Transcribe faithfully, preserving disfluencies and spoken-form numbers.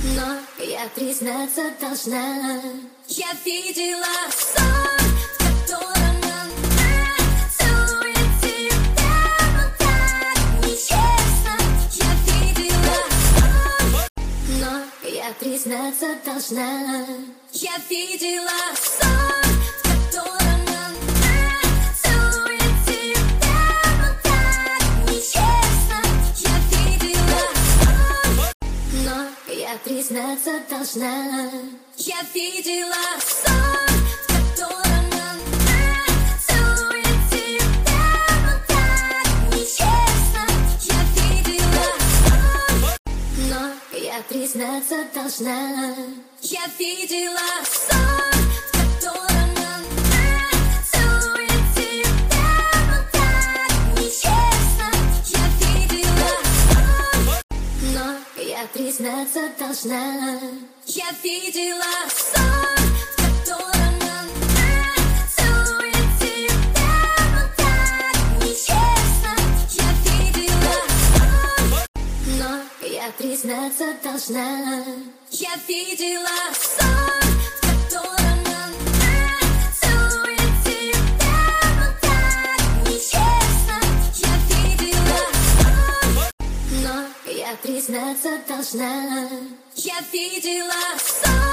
Но я признаться должна, я видела сон, в котором он целует тебя, но так нечестно. Я видела сон, но я признаться должна, я видела сон, в котором он целует тебя, но так нечестно. Я видела сон, но я признаться должна, я видела сон, в котором он целует тебя, но так нечестно. Я видела сон, но я признаться должна, я видела сон, в котором он целует тебя, но так нечестно. Я видела сон, но я признаться должна, я видела сон, в котором он целует тебя, но так нечестно. Я видела сон, но я признаться должна, я видела сон, в котором он целует тебя, но так нечестно. Я видела сон, но я признаться должна, я видела сон.